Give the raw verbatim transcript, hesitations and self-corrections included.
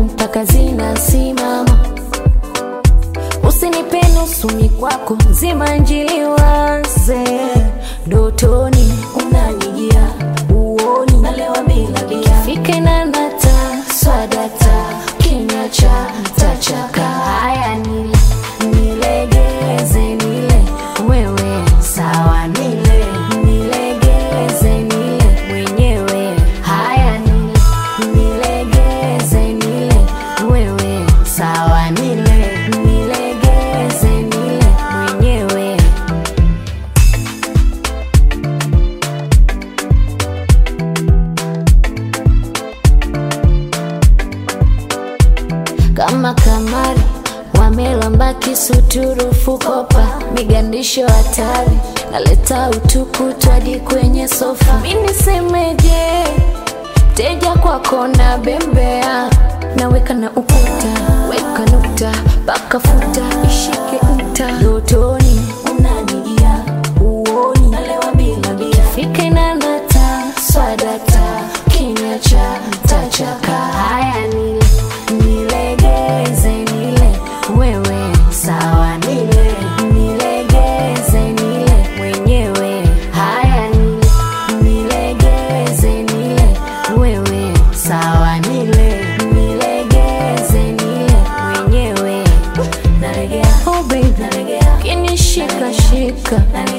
mpaka zinasimama. Usinipe nusu mikwako nzima njili waze. Dotoni unanijia uoni nalewa bila bia. Fike na nata swadata kinywa cha tachaka. Haya nile nilegeze nile wewe sawa nile nilegeze nile mwenyewe. Haya nile nilegeze nile wewe sawa nile nilegeze nile mwenyewe. Kama kamari wamelamba kisuturu fukopa. Migandisho hatari naleta utukutu hadi kwenye sofa. Mini semeje teja kwako na bembea. Naweka na ukuta weka nukta paka futa ishike nta. Dotoni unanijia uoni nalewa bila bia. Fike na nata swadata kinywa cha tachaka. Haya nile nilegeze nile wewe sawa nile nilegeze nile mwenyewe. Haya nile nilegeze nile wewe sawa nile nilegeze nile mwenyewe. Nalegea oh baby nalegea kinishika shika.